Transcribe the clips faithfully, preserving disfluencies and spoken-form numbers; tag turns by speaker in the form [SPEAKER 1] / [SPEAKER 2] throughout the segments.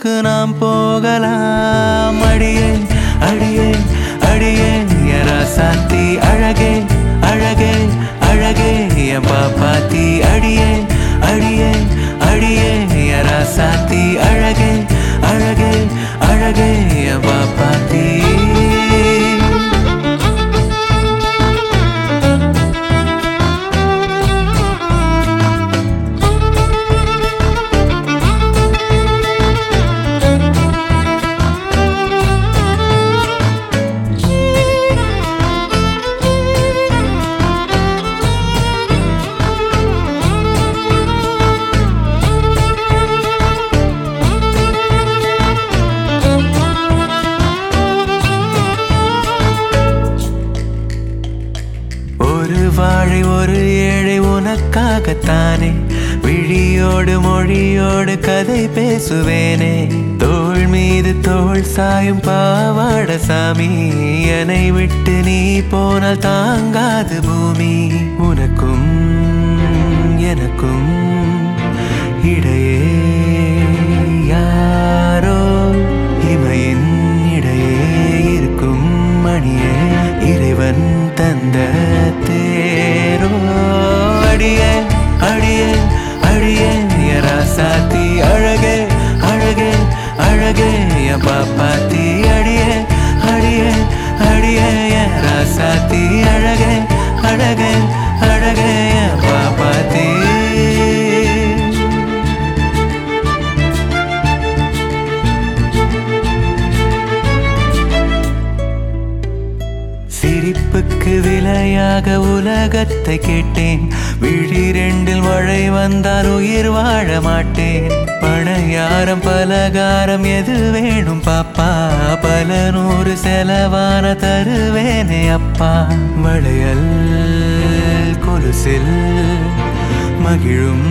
[SPEAKER 1] ஊருக்கு நாம் போகலாம். அடியே அடியே அடியே ராசாத்தி அழகே அழகே அழகே என் பாப்பாத்தி. அடியே அடியே அடியே ராசாத்தி அழகே அழகே அழகே என் பாப்பாத்தி. ஒரு வாழை ஒரு ஏழை உனக்காகத்தானே விழியோடு மொழியோடு கதை பேசுவேனே. தோள் மீது தோள் சாயும் பாவாட சாமி, என்னை விட்டு நீ போனால் தாங்காது பூமி. உனக்கும் எனக்கும் இடையே யாரோ இமையின் இடையே இருக்கும் மணியே இறைவன் தந்த தேரோ. அடியே அடியே அடியே ராசாத்தி அழகே அழகே அழகே என் பாப்பாத்தி. அடியே அடியே அடியே ராசாத்தி அழகே அழகே அழகே என் பாப்பாத்தி. சிரிப்புக்கு விலையாக உலகத்தை கேட்டேன். விழி ரெண்டில் மழை வந்தால் உயிர் வாழ மாட்டேன். பணையாரம் பலகாரம் எது வேணும் பாப்பா, பல நூறு செலவான தருவேனே அப்பா. வளையல் கொலுசில் மகிழும்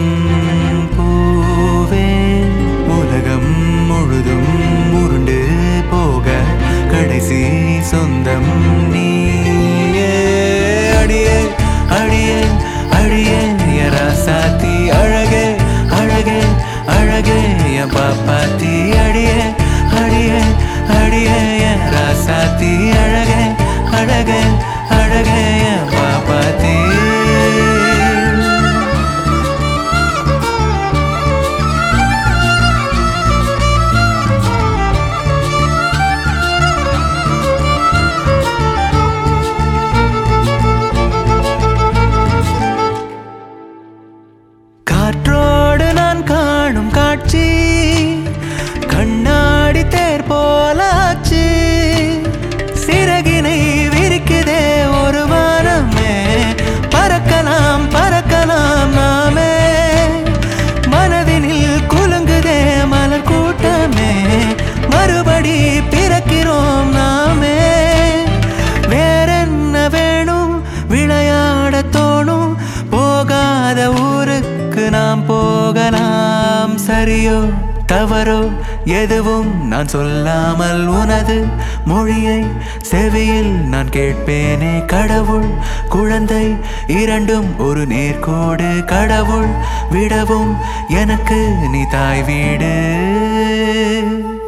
[SPEAKER 1] பூவே, உலகம் முழுதும் உருண்டு போக கடைசி சொந்தம் நீயே. அடியே அடியே அடியே ராசாத்தி அழகே அழகே அழகே என் பாப்பாத்தி. அடியே அடியே அடியே ராசாத்தி அழகே அழகே அழகே என் பாப்பாத்தி. காற்றோடு நான் காணும் காட்சி கண்ணாடி தேர் போலாச்சு. சிறகினை விரிக்குதே ஒரு வானமே, பறக்கலாம் பறக்கலாம் நாமே. மனதினில் குலுங்குதே மலர் கூட்டமே, மறுபடி பிறக்கிறோம் நாமே. வேறென்ன வேணும் விளையாட தோணும், போகாத ஊருக்கு நாம் போகலாம். சரியோ தவறோ எதுவும் நான் சொல்லாமல் உனது மொழியை செவியில் நான் கேட்பேனே. கடவுள் குழந்தை இரண்டும் ஒரு நேர்கோடு, கடவுள் விடவும் எனக்கு நீ தாய் வீடு.